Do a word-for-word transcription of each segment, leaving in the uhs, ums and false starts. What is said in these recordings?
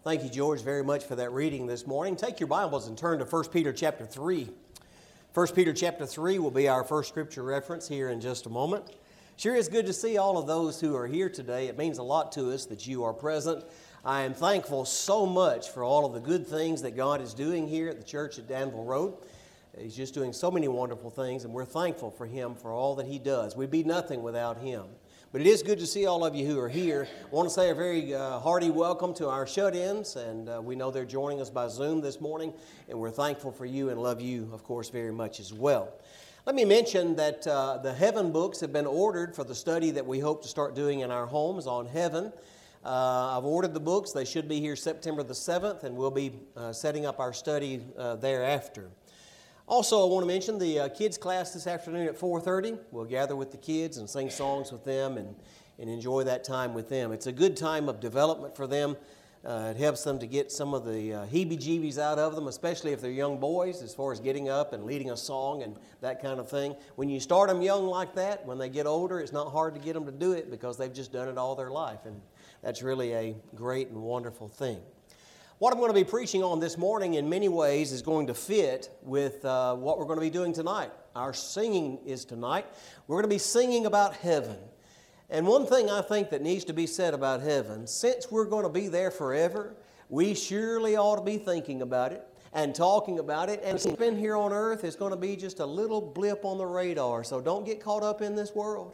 Thank you, George, very much for that reading this morning. Take your Bibles and turn to First Peter chapter three. First Peter chapter three will be our first scripture reference here in just a moment. Sure is good to see all of those who are here today. It means a lot to us that you are present. I am thankful so much for all of the good things that God is doing here at the church at Danville Road. He's just doing so many wonderful things, and we're thankful for Him for all that He does. We'd be nothing without Him. But it is good to see all of you who are here. I want to say a very uh, hearty welcome to our shut-ins, and uh, we know they're joining us by Zoom this morning, and we're thankful for you and love you, of course, very much as well. Let me mention that uh, the Heaven books have been ordered for the study that we hope to start doing in our homes on Heaven. Uh, I've ordered the books. They should be here September the seventh, and we'll be uh, setting up our study uh, thereafter. Also, I want to mention the uh, kids class this afternoon at four thirty. We'll gather with the kids and sing songs with them and, and enjoy that time with them. It's a good time of development for them. Uh, it helps them to get some of the uh, heebie-jeebies out of them, especially if they're young boys, as far as getting up and leading a song and that kind of thing. When you start them young like that, when they get older, it's not hard to get them to do it because they've just done it all their life. And that's really a great and wonderful thing. What I'm going to be preaching on this morning in many ways is going to fit with uh, what we're going to be doing tonight. Our singing is tonight. We're going to be singing about heaven. And one thing I think that needs to be said about heaven, since we're going to be there forever, we surely ought to be thinking about it and talking about it. And since been here on earth, it's going to be just a little blip on the radar. So don't get caught up in this world.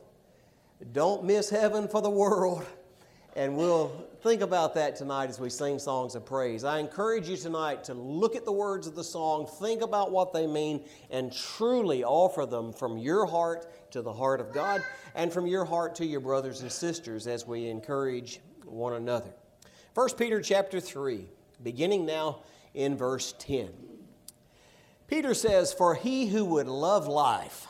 Don't miss heaven for the world. And we'll think about that tonight as we sing songs of praise. I encourage you tonight to look at the words of the song, think about what they mean, and truly offer them from your heart to the heart of God and from your heart to your brothers and sisters as we encourage one another. First Peter chapter three, beginning now in verse ten. Peter says, "For he who would love life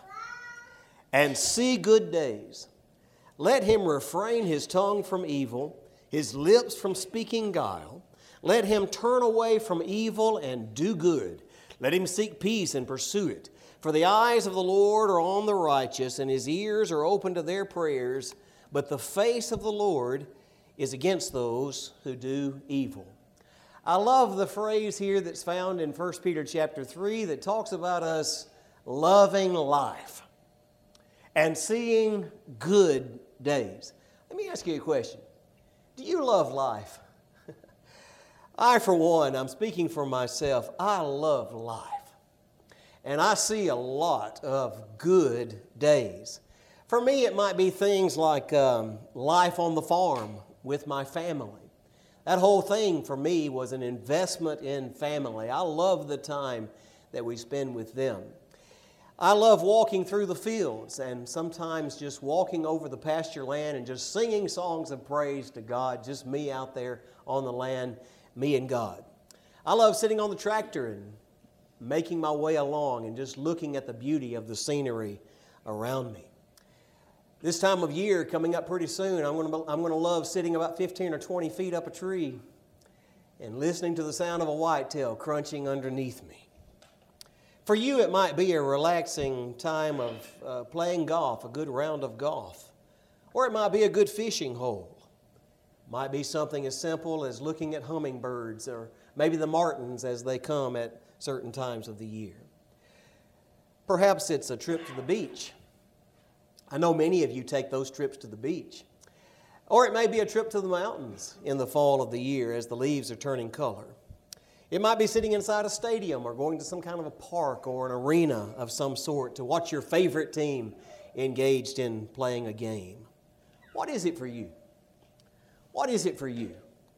and see good days, let him refrain his tongue from evil, his lips from speaking guile. Let him turn away from evil and do good. Let him seek peace and pursue it. For the eyes of the Lord are on the righteous, and his ears are open to their prayers. But the face of the Lord is against those who do evil." I love the phrase here that's found in First Peter chapter three that talks about us loving life and seeing good days. Let me ask you a question. Do you love life? I, for one, I'm speaking for myself, I love life. And I see a lot of good days. For me, it might be things like um, life on the farm with my family. That whole thing for me was an investment in family. I love the time that we spend with them. I love walking through the fields and sometimes just walking over the pasture land and just singing songs of praise to God, just me out there on the land, me and God. I love sitting on the tractor and making my way along and just looking at the beauty of the scenery around me. This time of year coming up pretty soon, I'm going to, I'm going to love sitting about fifteen or twenty feet up a tree and listening to the sound of a whitetail crunching underneath me. For you, it might be a relaxing time of uh, playing golf, a good round of golf. Or it might be a good fishing hole. It might be something as simple as looking at hummingbirds or maybe the martins as they come at certain times of the year. Perhaps it's a trip to the beach. I know many of you take those trips to the beach. Or it may be a trip to the mountains in the fall of the year as the leaves are turning color. It might be sitting inside a stadium or going to some kind of a park or an arena of some sort to watch your favorite team engaged in playing a game. What is it for you? What is it for you?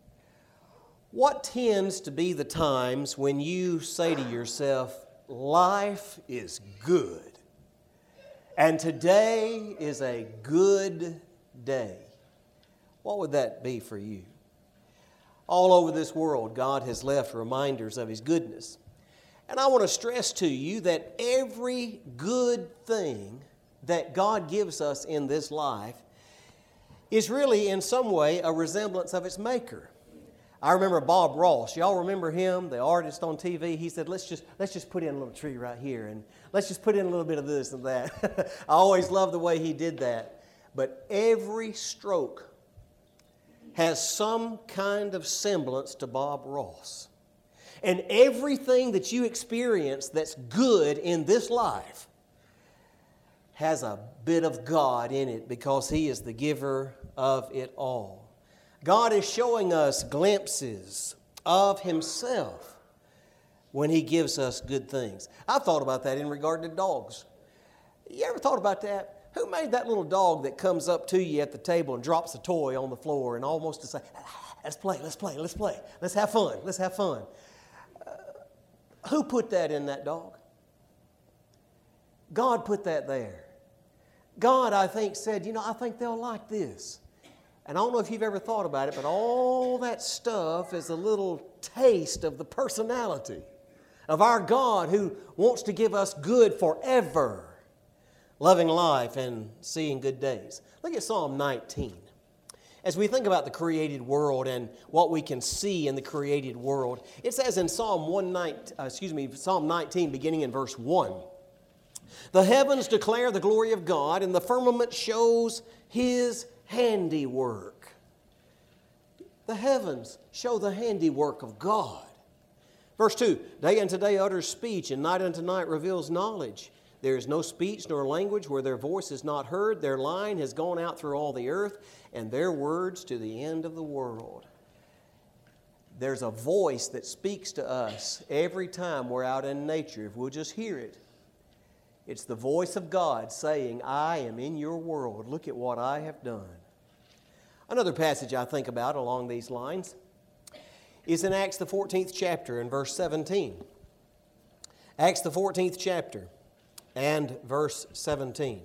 What tends to be the times when you say to yourself, life is good, and today is a good day? What would that be for you? All over this world, God has left reminders of His goodness. And I want to stress to you that every good thing that God gives us in this life is really in some way a resemblance of its maker. I remember Bob Ross. Y'all remember him, the artist on T V? He said, let's just let's just put in a little tree right here, and let's just put in a little bit of this and that. I always loved the way he did that. But every stroke has some kind of semblance to Bob Ross. And everything that you experience that's good in this life has a bit of God in it because He is the giver of it all. God is showing us glimpses of Himself when He gives us good things. I've thought about that in regard to dogs. You ever thought about that? Who made that little dog that comes up to you at the table and drops a toy on the floor and almost to say, let's play, let's play, let's play, let's have fun, let's have fun. Uh, who put that in that dog? God put that there. God, I think, said, you know, I think they'll like this. And I don't know if you've ever thought about it, but all that stuff is a little taste of the personality of our God who wants to give us good forever, loving life and seeing good days. Look at Psalm nineteen. As we think about the created world and what we can see in the created world, it says in Psalm one nineteen, uh, excuse me, Psalm nineteen, beginning in verse one, "The heavens declare the glory of God, and the firmament shows His handiwork." The heavens show the handiwork of God. Verse two, "Day unto day utters speech, and night unto night reveals knowledge. There is no speech nor language where their voice is not heard. Their line has gone out through all the earth, and their words to the end of the world." There's a voice that speaks to us every time we're out in nature, if we'll just hear it. It's the voice of God saying, "I am in your world. Look at what I have done." Another passage I think about along these lines is in Acts the fourteenth chapter and verse seventeen. Acts the fourteenth chapter and verse seventeen.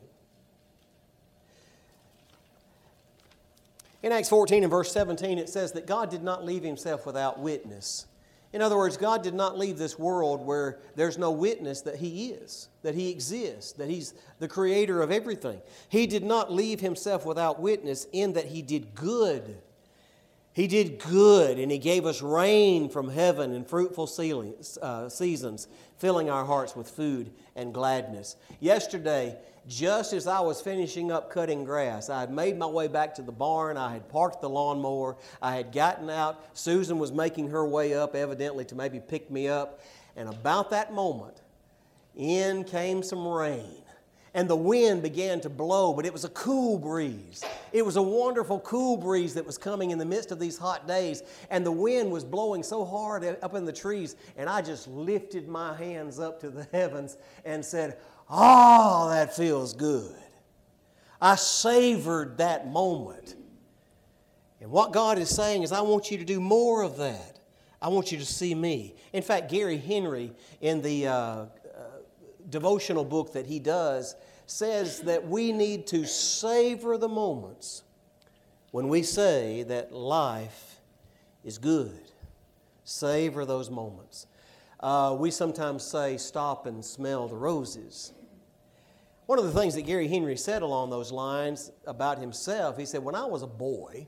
In Acts fourteen and verse seventeen, it says that God did not leave Himself without witness. In other words, God did not leave this world where there's no witness that He is, that He exists, that He's the creator of everything. He did not leave Himself without witness in that He did good. He did good, and He gave us rain from heaven and fruitful seasons, filling our hearts with food and gladness. Yesterday, just as I was finishing up cutting grass, I had made my way back to the barn. I had parked the lawnmower. I had gotten out. Susan was making her way up, evidently to maybe pick me up. And about that moment, in came some rain. And the wind began to blow, but it was a cool breeze. It was a wonderful cool breeze that was coming in the midst of these hot days. And the wind was blowing so hard up in the trees. And I just lifted my hands up to the heavens and said, "Oh, that feels good." I savored that moment. And what God is saying is, I want you to do more of that. I want you to see me. In fact, Gary Henry, in the uh, devotional book that he does, says that we need to savor the moments when we say that life is good. Savor those moments. Uh, we sometimes say, stop and smell the roses. One of the things that Gary Henry said along those lines about himself, he said, when I was a boy,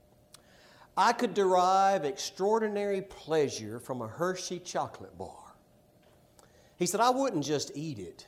I could derive extraordinary pleasure from a Hershey chocolate bar. He said, I wouldn't just eat it.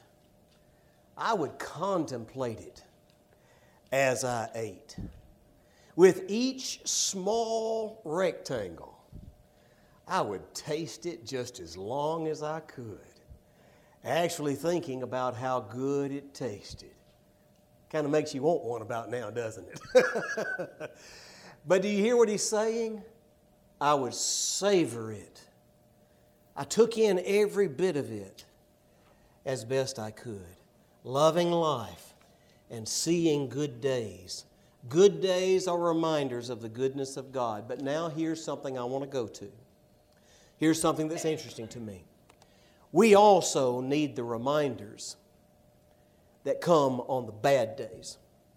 I would contemplate it as I ate. With each small rectangle, I would taste it just as long as I could, actually thinking about how good it tasted. Kind of makes you want one about now, doesn't it? But do you hear what he's saying? I would savor it. I took in every bit of it as best I could, loving life and seeing good days. Good days are reminders of the goodness of God. But now here's something I want to go to. Here's something that's interesting to me. We also need the reminders that come on the bad days.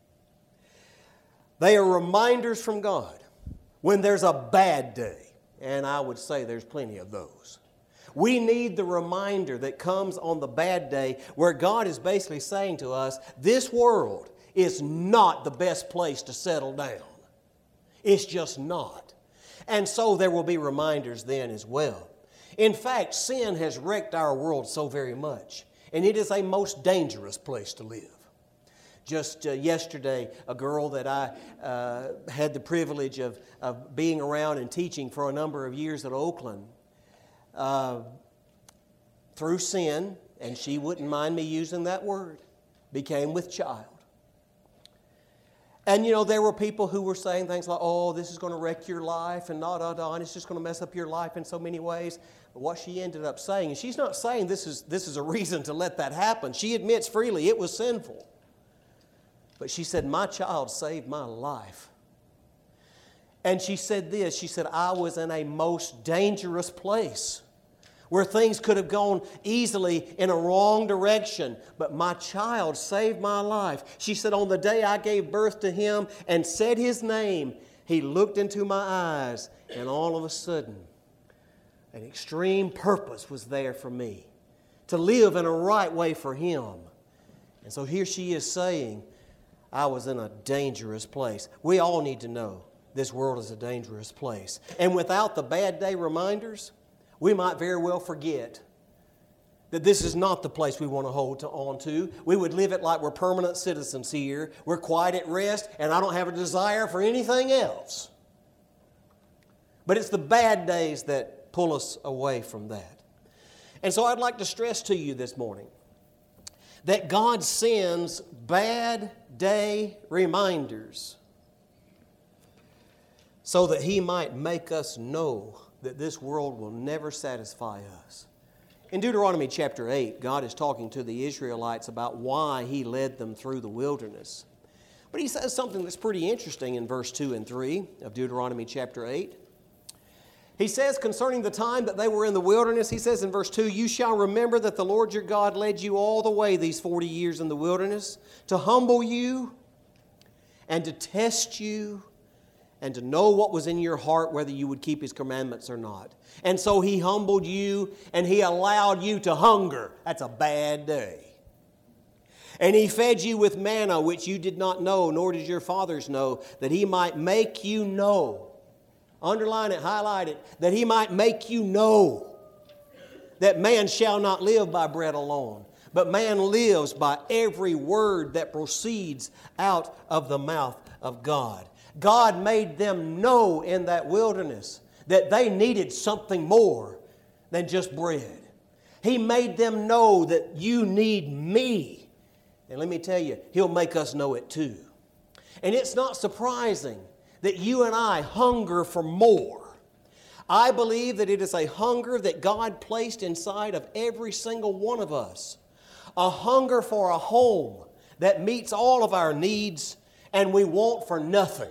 They are reminders from God when there's a bad day, and I would say there's plenty of those. We need the reminder that comes on the bad day where God is basically saying to us, this world is not the best place to settle down. It's just not. And so there will be reminders then as well. In fact, sin has wrecked our world so very much, and it is a most dangerous place to live. Just uh, yesterday, a girl that I uh, had the privilege of, of being around and teaching for a number of years at Oakland, uh, through sin, and she wouldn't mind me using that word, became with child. And, you know, there were people who were saying things like, oh, this is going to wreck your life, and da, da, da, and it's just going to mess up your life in so many ways. But what she ended up saying, and she's not saying this is, this is a reason to let that happen. She admits freely it was sinful. But she said, my child saved my life. And she said this, she said, I was in a most dangerous place where things could have gone easily in a wrong direction, but my child saved my life. She said, on the day I gave birth to him and said his name, he looked into my eyes, and all of a sudden, an extreme purpose was there for me, to live in a right way for him. And so here she is saying, I was in a dangerous place. We all need to know this world is a dangerous place. And without the bad day reminders, we might very well forget that this is not the place we want to hold to, on to. We would live it like we're permanent citizens here. We're quiet at rest, and I don't have a desire for anything else. But it's the bad days that pull us away from that. And so I'd like to stress to you this morning that God sends bad day reminders so that He might make us know that this world will never satisfy us. In Deuteronomy chapter eight, God is talking to the Israelites about why He led them through the wilderness. But He says something that's pretty interesting in verse two and three of Deuteronomy chapter eight. He says concerning the time that they were in the wilderness, He says in verse two, you shall remember that the Lord your God led you all the way these forty years in the wilderness to humble you and to test you and to know what was in your heart, whether you would keep His commandments or not. And so He humbled you and He allowed you to hunger. That's a bad day. And He fed you with manna, which you did not know, nor did your fathers know, that He might make you know. Underline it, highlight it, that He might make you know that man shall not live by bread alone, but man lives by every word that proceeds out of the mouth of God. God made them know in that wilderness that they needed something more than just bread. He made them know that you need me. And let me tell you, He'll make us know it too. And it's not surprising that you and I hunger for more. I believe that it is a hunger that God placed inside of every single one of us. A hunger for a home that meets all of our needs and we want for nothing.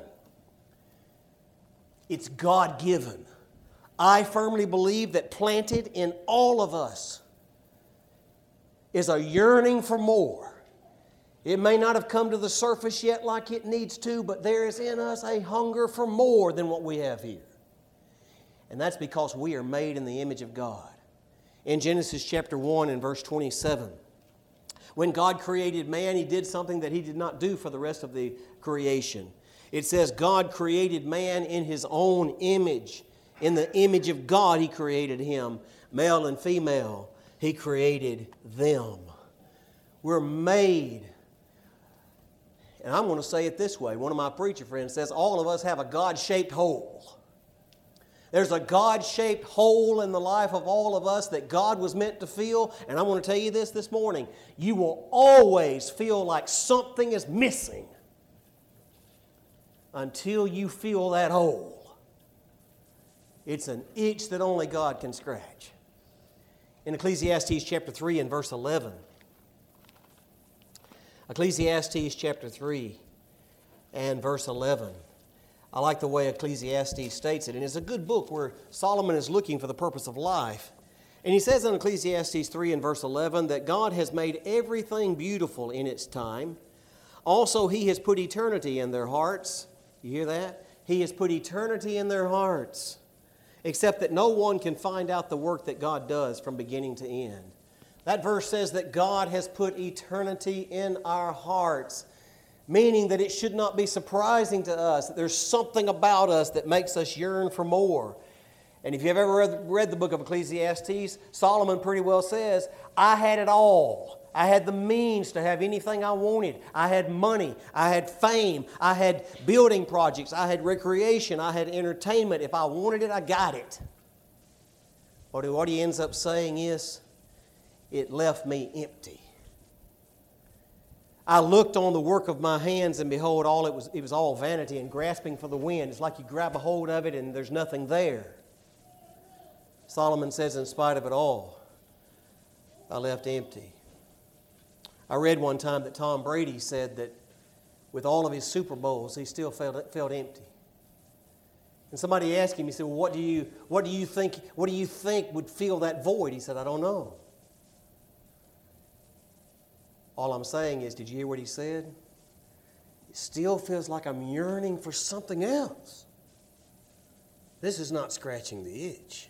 It's God-given. I firmly believe that planted in all of us is a yearning for more. It may not have come to the surface yet like it needs to, but there is in us a hunger for more than what we have here. And that's because we are made in the image of God. In Genesis chapter one and verse twenty-seven, when God created man, He did something that He did not do for the rest of the creation. It says God created man in His own image. In the image of God He created him. Male and female, He created them. We're made. And I'm going to say it this way. One of my preacher friends says all of us have a God-shaped hole. There's a God-shaped hole in the life of all of us that God was meant to fill. And I want to tell you this this morning. You will always feel like something is missing until you fill that hole. It's an itch that only God can scratch. In Ecclesiastes chapter three and verse eleven, Ecclesiastes chapter three and verse eleven. I like the way Ecclesiastes states it, and it's a good book where Solomon is looking for the purpose of life. And he says in Ecclesiastes three and verse eleven that God has made everything beautiful in its time. Also, He has put eternity in their hearts. You hear that? He has put eternity in their hearts, except that no one can find out the work that God does from beginning to end. That verse says that God has put eternity in our hearts, meaning that it should not be surprising to us that there's something about us that makes us yearn for more. And if you've ever read, read the book of Ecclesiastes, Solomon pretty well says, I had it all. I had the means to have anything I wanted. I had money. I had fame. I had building projects. I had recreation. I had entertainment. If I wanted it, I got it. But what he ends up saying is, it left me empty. I looked on the work of my hands, and behold, all it was, it was all vanity and grasping for the wind. It's like you grab a hold of it and there's nothing there. Solomon says, in spite of it all, I left empty. I read one time that Tom Brady said that with all of his Super Bowls, he still felt, felt empty. And somebody asked him, he said, well, what do you, what do you think, what do you think would fill that void? He said, I don't know. All I'm saying is, did you hear what he said? It still feels like I'm yearning for something else. This is not scratching the itch.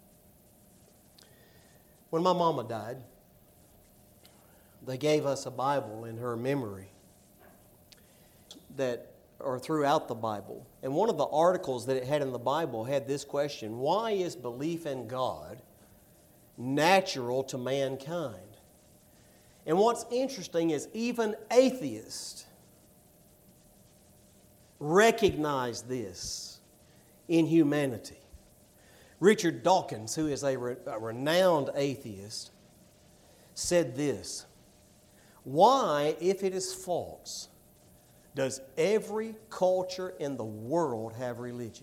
When my mama died, they gave us a Bible in her memory that are throughout the Bible. And one of the articles that it had in the Bible had this question: why is belief in God natural to mankind? And what's interesting is even atheists recognize this in humanity. Richard Dawkins, who is a, re- a renowned atheist, said this: why, if it is false, does every culture in the world have religion?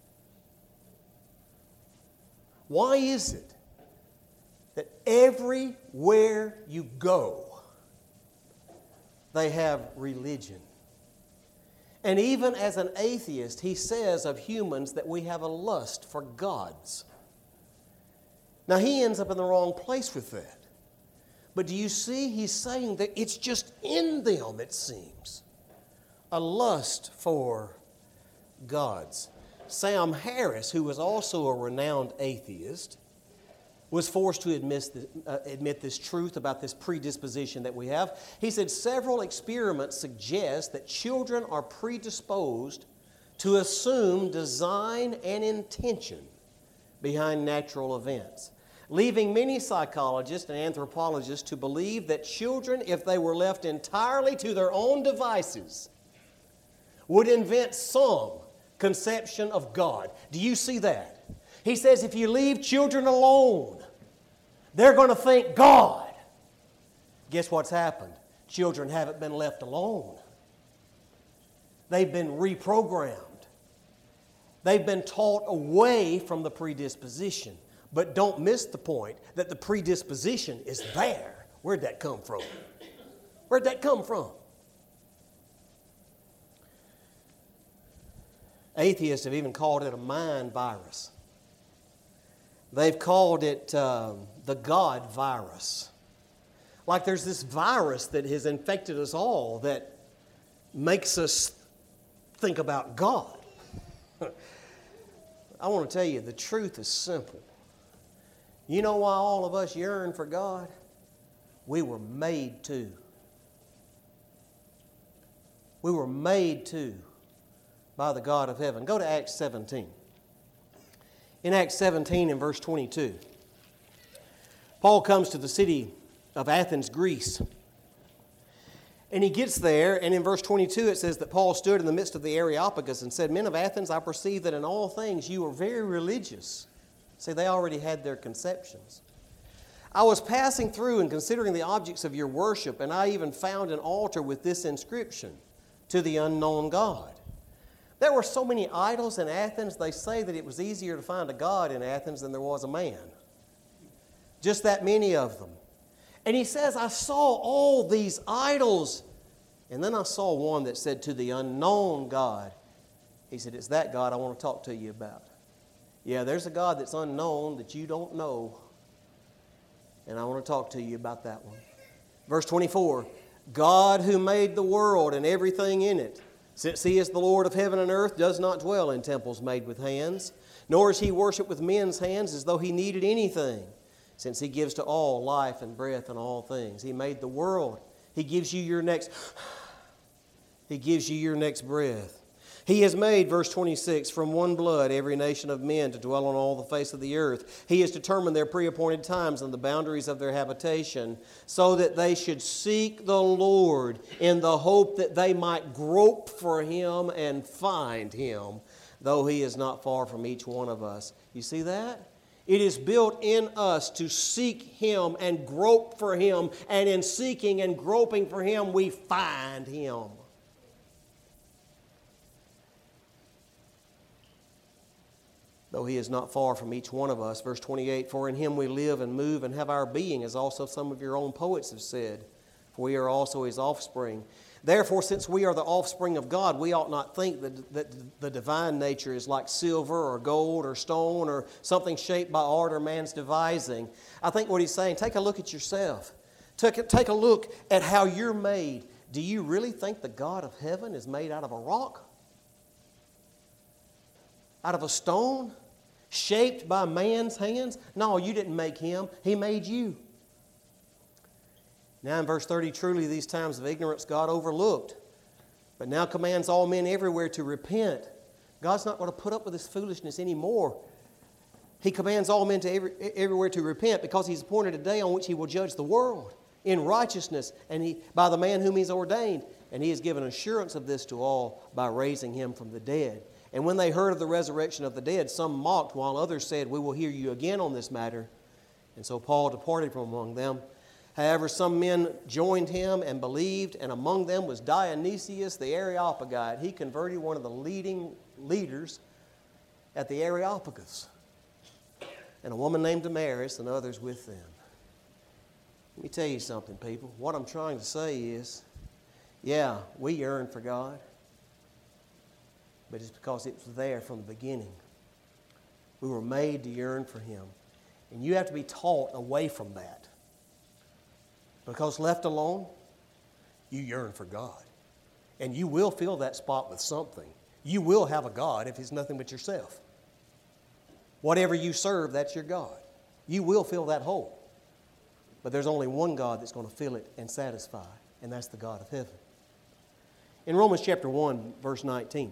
Why is it that everywhere you go, they have religion? And even as an atheist, he says of humans that we have a lust for gods. Now, he ends up in the wrong place with that. But do you see, he's saying that it's just in them, it seems, a lust for gods. Sam Harris, who was also a renowned atheist, was forced to admit, the, uh, admit this truth about this predisposition that we have. He said several experiments suggest that children are predisposed to assume design and intention behind natural events, leaving many psychologists and anthropologists to believe that children, if they were left entirely to their own devices, would invent some conception of God. Do you see that? He says if you leave children alone, they're going to think God. Guess what's happened? Children haven't been left alone. They've been reprogrammed. They've been taught away from the predisposition. But don't miss the point that the predisposition is there. Where'd that come from? Where'd that come from? Atheists have even called it a mind virus. They've called it uh, the God virus. Like there's this virus that has infected us all that makes us think about God. I want to tell you, the truth is simple. You know why all of us yearn for God? We were made to. We were made to by the God of heaven. Go to Acts seventeen. In Acts seventeen and verse twenty-two, Paul comes to the city of Athens, Greece. And he gets there, and in verse twenty-two it says that Paul stood in the midst of the Areopagus and said, "Men of Athens, I perceive that in all things you are very religious." See, they already had their conceptions. "I was passing through and considering the objects of your worship, and I even found an altar with this inscription, 'To the unknown God.'" There were so many idols in Athens, they say that it was easier to find a god in Athens than there was a man. Just that many of them. And he says, I saw all these idols. And then I saw one that said, "To the unknown God." He said, "It's that God I want to talk to you about." Yeah, there's a God that's unknown that you don't know. And I want to talk to you about that one. Verse twenty-four, "God who made the world and everything in it, since he is the Lord of heaven and earth, does not dwell in temples made with hands, nor is he worshipped with men's hands as though he needed anything, since he gives to all life and breath and all things." He made the world. He gives you your next, he gives you your next breath. He has made, verse twenty-six, from one blood every nation of men to dwell on all the face of the earth. He has determined their pre-appointed times and the boundaries of their habitation, so that they should seek the Lord in the hope that they might grope for Him and find Him, though He is not far from each one of us. You see that? It is built in us to seek Him and grope for Him, and in seeking and groping for Him, we find Him. Though He is not far from each one of us. Verse twenty-eight, for in Him we live and move and have our being, as also some of your own poets have said, for we are also His offspring. Therefore, since we are the offspring of God, we ought not think that, that the divine nature is like silver or gold or stone or something shaped by art or man's devising. I think what he's saying, take a look at yourself. Take a, take a look at how you're made. Do you really think the God of heaven is made out of a rock? Out of a stone? Shaped by man's hands? No, you didn't make Him. He made you. Now in verse thirty, truly these times of ignorance God overlooked, but now commands all men everywhere to repent. God's not going to put up with this foolishness anymore. He commands all men to every, everywhere to repent, because He's appointed a day on which He will judge the world in righteousness, and he by the man whom He's ordained. And He has given assurance of this to all by raising Him from the dead. And when they heard of the resurrection of the dead, some mocked, while others said, we will hear you again on this matter. And so Paul departed from among them. However, some men joined him and believed, and among them was Dionysius the Areopagite. He converted one of the leading leaders at the Areopagus, and a woman named Damaris, and others with them. Let me tell you something, people. What I'm trying to say is, yeah, we yearn for God, but it's because it was there from the beginning. We were made to yearn for Him. And you have to be taught away from that. Because left alone, you yearn for God. And you will fill that spot with something. You will have a God if it's nothing but yourself. Whatever you serve, that's your God. You will fill that hole. But there's only one God that's going to fill it and satisfy, and that's the God of heaven. In Romans chapter one, verse nineteen,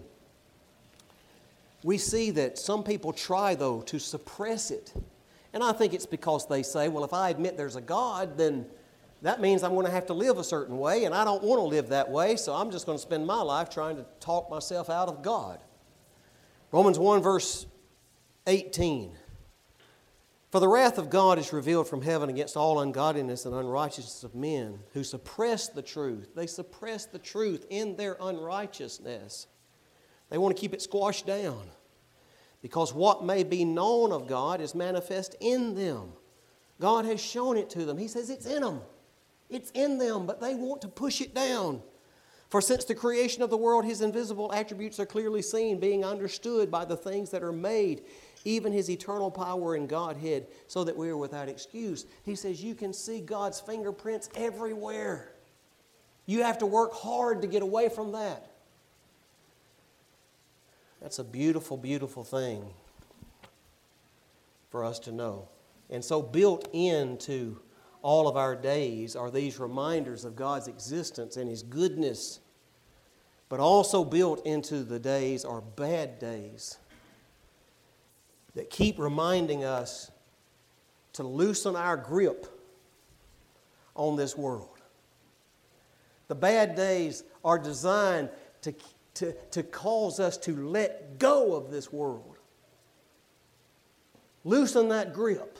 we see that some people try, though, to suppress it. And I think it's because they say, well, if I admit there's a God, then that means I'm going to have to live a certain way, and I don't want to live that way, so I'm just going to spend my life trying to talk myself out of God. Romans one, verse eighteen. For the wrath of God is revealed from heaven against all ungodliness and unrighteousness of men who suppress the truth. They suppress the truth in their unrighteousness. They want to keep it squashed down, because what may be known of God is manifest in them. God has shown it to them. He says it's in them. It's in them, but they want to push it down. For since the creation of the world, His invisible attributes are clearly seen, being understood by the things that are made, even His eternal power and Godhead, so that we are without excuse. He says you can see God's fingerprints everywhere. You have to work hard to get away from that. That's a beautiful, beautiful thing for us to know. And so built into all of our days are these reminders of God's existence and His goodness. But also built into the days are bad days that keep reminding us to loosen our grip on this world. The bad days are designed to, to, to cause us to let go of this world. Loosen that grip.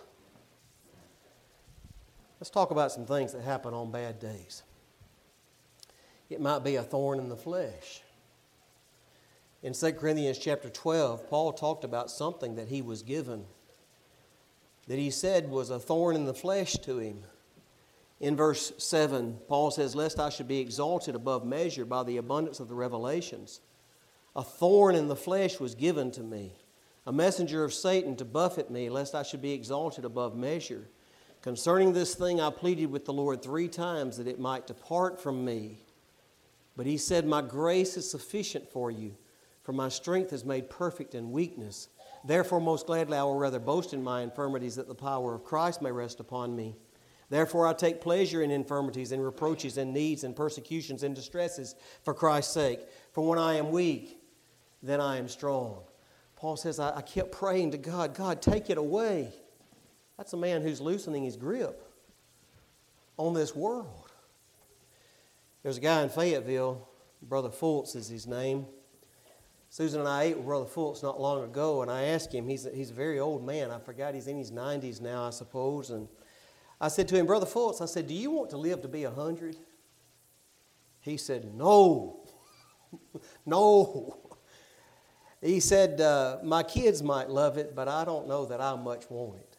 Let's talk about some things that happen on bad days. It might be a thorn in the flesh. In Second Corinthians chapter twelve, Paul talked about something that he was given that he said was a thorn in the flesh to him. In verse seven, Paul says, lest I should be exalted above measure by the abundance of the revelations. A thorn in the flesh was given to me, a messenger of Satan to buffet me, lest I should be exalted above measure. Concerning this thing I pleaded with the Lord three times that it might depart from me. But He said, my grace is sufficient for you, for my strength is made perfect in weakness. Therefore most gladly I will rather boast in my infirmities, that the power of Christ may rest upon me. Therefore I take pleasure in infirmities, in reproaches, in needs, in persecutions, in distresses, for Christ's sake. For when I am weak, then I am strong. Paul says, I, I kept praying to God, God, take it away. That's a man who's loosening his grip on this world. There's a guy in Fayetteville, Brother Fultz is his name. Susan and I ate with Brother Fultz not long ago, and I asked him, he's a, he's a very old man. I forgot he's in his nineties now, I suppose. And I said to him, Brother Fultz, I said, do you want to live to be a hundred? He said, no. No. He said, uh, my kids might love it, but I don't know that I much want it.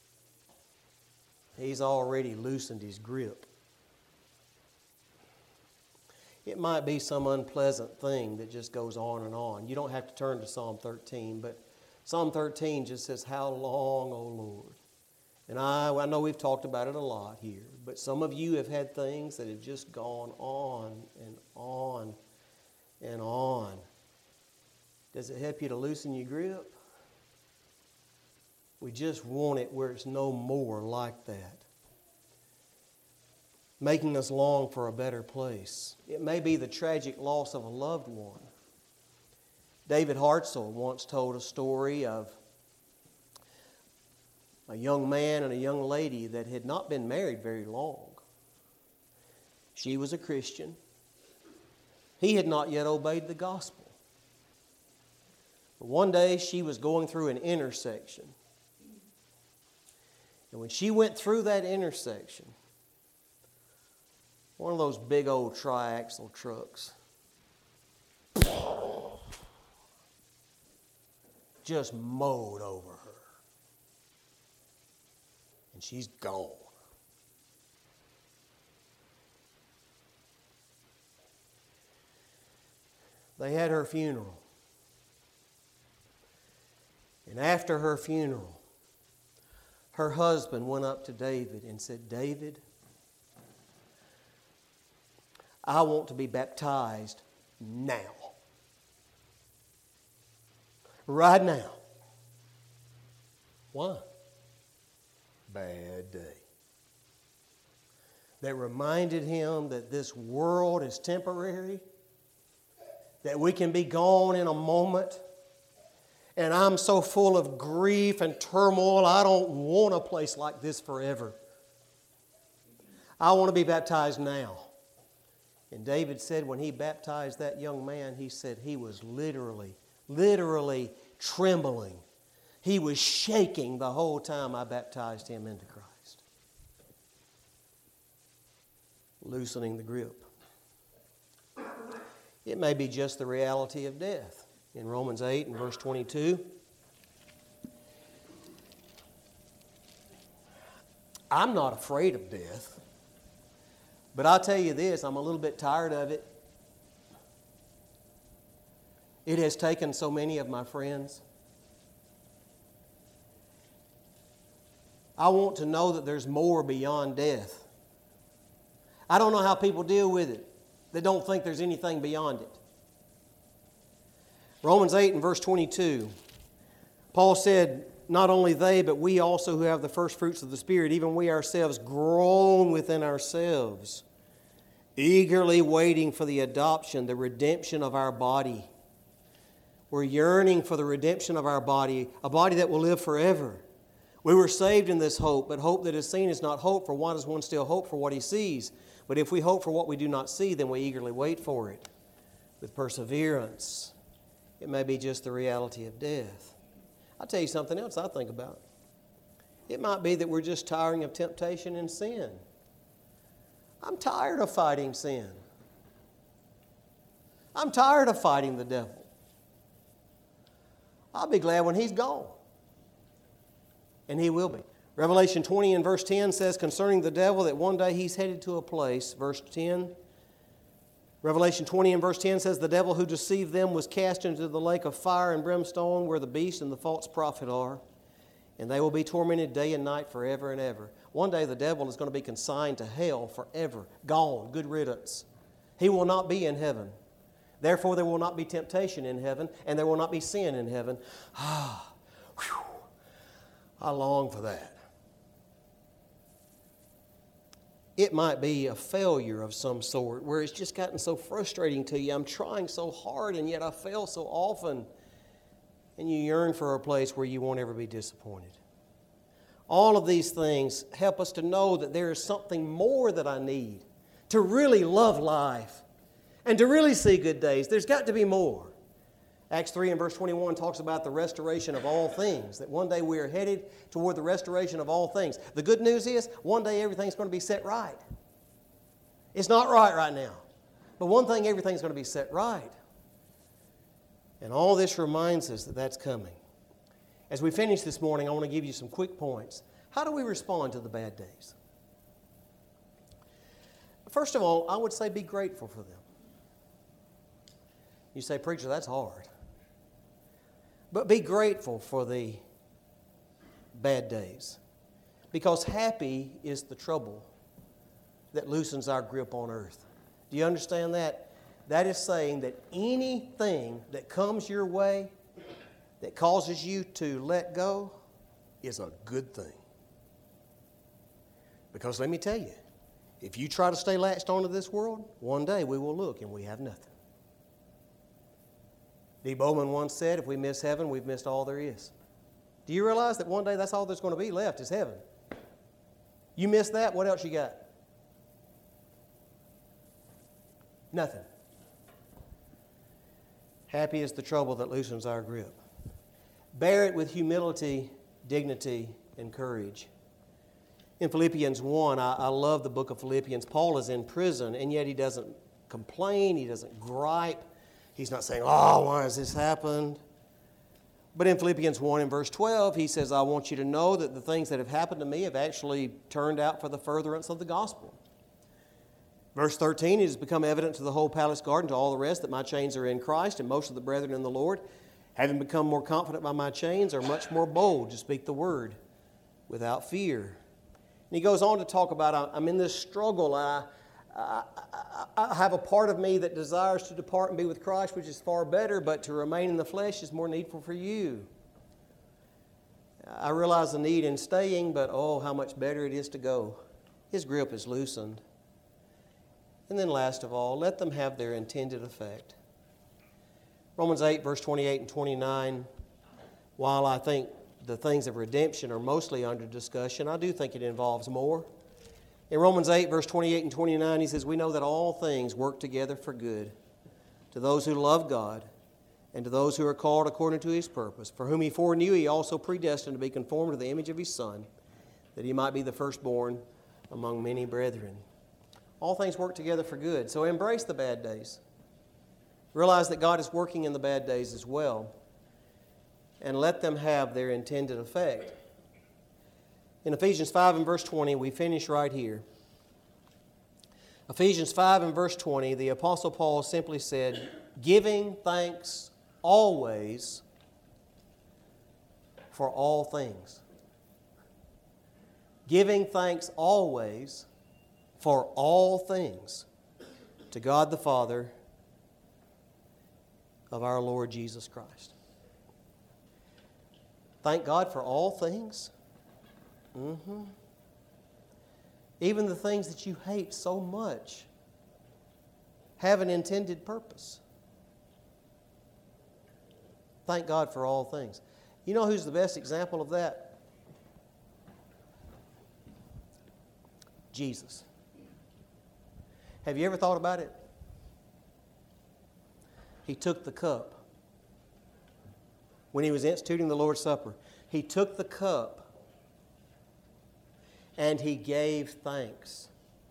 He's already loosened his grip. It might be some unpleasant thing that just goes on and on. You don't have to turn to Psalm thirteen, but Psalm thirteen just says, how long, O Lord? And I, I know we've talked about it a lot here, but some of you have had things that have just gone on and on and on. Does it help you to loosen your grip? We just want it where it's no more like that. Making us long for a better place. It may be the tragic loss of a loved one. David Hartzell once told a story of a young man and a young lady that had not been married very long. She was a Christian. He had not yet obeyed the gospel. But one day she was going through an intersection. And when she went through that intersection, one of those big old triaxle trucks just mowed over her. And she's gone. They had her funeral. And after her funeral, her husband went up to David and said, David, I want to be baptized now. Right now. Why? Bad day. That reminded him that this world is temporary, that we can be gone in a moment. And I'm so full of grief and turmoil, I don't want a place like this forever. I want to be baptized now. And David said when he baptized that young man, he said he was literally, literally trembling. He was shaking the whole time I baptized him into Christ. Loosening the grip. It may be just the reality of death. In Romans eight and verse twenty-two, I'm not afraid of death. But I'll tell you this, I'm a little bit tired of it. It has taken so many of my friends. I want to know that there's more beyond death. I don't know how people deal with it. They don't think there's anything beyond it. Romans eight and verse twenty-two, Paul said, not only they, but we also who have the first fruits of the Spirit, even we ourselves groan within ourselves, eagerly waiting for the adoption, the redemption of our body. We're yearning for the redemption of our body, a body that will live forever. We were saved in this hope, but hope that is seen is not hope, for why does one still hope for what he sees? But if we hope for what we do not see, then we eagerly wait for it with perseverance. It may be just the reality of death. I'll tell you something else I think about. It might be that we're just tiring of temptation and sin. I'm tired of fighting sin. I'm tired of fighting the devil. I'll be glad when he's gone. And he will be. Revelation twenty and verse ten says concerning the devil that one day he's headed to a place. Verse ten. Revelation twenty and verse ten says, the devil who deceived them was cast into the lake of fire and brimstone where the beast and the false prophet are. And they will be tormented day and night forever and ever. One day the devil is going to be consigned to hell forever. Gone. Good riddance. He will not be in heaven. Therefore there will not be temptation in heaven and there will not be sin in heaven. Ah, whew. I long for that. It might be a failure of some sort where it's just gotten so frustrating to you. I'm trying so hard and yet I fail so often. And you yearn for a place where you won't ever be disappointed. All of these things help us to know that there is something more that I need to really love life and to really see good days. There's got to be more. Acts three and verse twenty-one talks about the restoration of all things, that one day we are headed toward the restoration of all things. The good news is, one day everything's going to be set right. It's not right right now, but one thing, everything's going to be set right. And all this reminds us that that's coming. As we finish this morning, I want to give you some quick points. How do we respond to the bad days? First of all, I would say be grateful for them. You say, preacher, that's hard. But be grateful for the bad days. Because happy is the trouble that loosens our grip on earth. Do you understand that? That is saying that anything that comes your way that causes you to let go is a good thing. Because let me tell you, if you try to stay latched onto this world, one day we will look and we have nothing. D. Bowman once said, if we miss heaven, we've missed all there is. Do you realize that one day that's all there's going to be left is heaven? You miss that, what else you got? Nothing. Happy is the trouble that loosens our grip. Bear it with humility, dignity, and courage. In Philippians one, I, I love the book of Philippians. Paul is in prison, and yet he doesn't complain, he doesn't gripe. He's not saying, oh, why has this happened? But in Philippians one and verse twelve, he says, I want you to know that the things that have happened to me have actually turned out for the furtherance of the gospel. Verse thirteen, it has become evident to the whole palace guard and to all the rest that my chains are in Christ, and most of the brethren in the Lord, having become more confident by my chains, are much more bold to speak the word without fear. And he goes on to talk about, I'm in this struggle. I, I, I, I have a part of me that desires to depart and be with Christ, which is far better, but to remain in the flesh is more needful for you. I realize the need in staying, but oh, how much better it is to go. His grip is loosened. And then last of all, let them have their intended effect. Romans eight, verse twenty-eight and twenty-nine, while I think the things of redemption are mostly under discussion, I do think it involves more. In Romans eight, verse twenty-eight and twenty-nine, he says, we know that all things work together for good to those who love God and to those who are called according to His purpose. For whom He foreknew, He also predestined to be conformed to the image of His Son, that He might be the firstborn among many brethren. All things work together for good. So embrace the bad days. Realize that God is working in the bad days as well. And let them have their intended effect. In Ephesians five and verse twenty, we finish right here. Ephesians five and verse twenty, the Apostle Paul simply said, giving thanks always for all things. Giving thanks always for all things to God the Father of our Lord Jesus Christ. Thank God for all things. Mm-hmm. Even the things that you hate so much have an intended purpose. Thank God for all things. You know who's the best example of that? Jesus. Have you ever thought about it? He took the cup. When He was instituting the Lord's Supper, He took the cup and He gave thanks.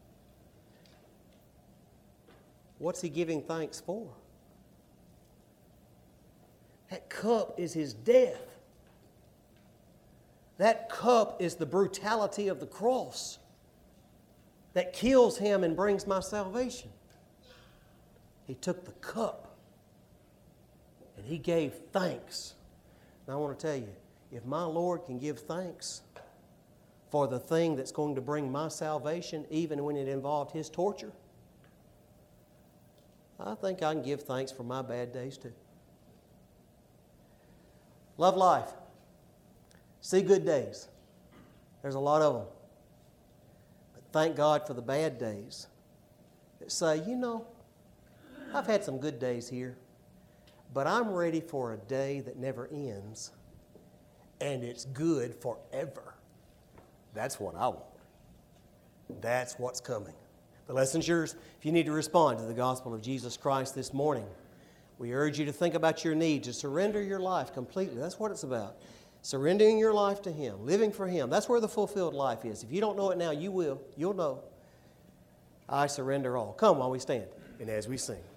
What's He giving thanks for? That cup is His death. That cup is the brutality of the cross that kills Him and brings my salvation. He took the cup and He gave thanks. And I want to tell you, if my Lord can give thanks for the thing that's going to bring my salvation, even when it involved His torture, I think I can give thanks for my bad days too. Love life. See good days. There's a lot of them. But thank God for the bad days. That say, you know, I've had some good days here, but I'm ready for a day that never ends, and it's good forever. That's what I want. That's what's coming. The lesson's yours. If you need to respond to the gospel of Jesus Christ this morning, we urge you to think about your need, to surrender your life completely. That's what it's about. Surrendering your life to Him, living for Him. That's where the fulfilled life is. If you don't know it now, you will. You'll know. I surrender all. Come while we stand and as we sing.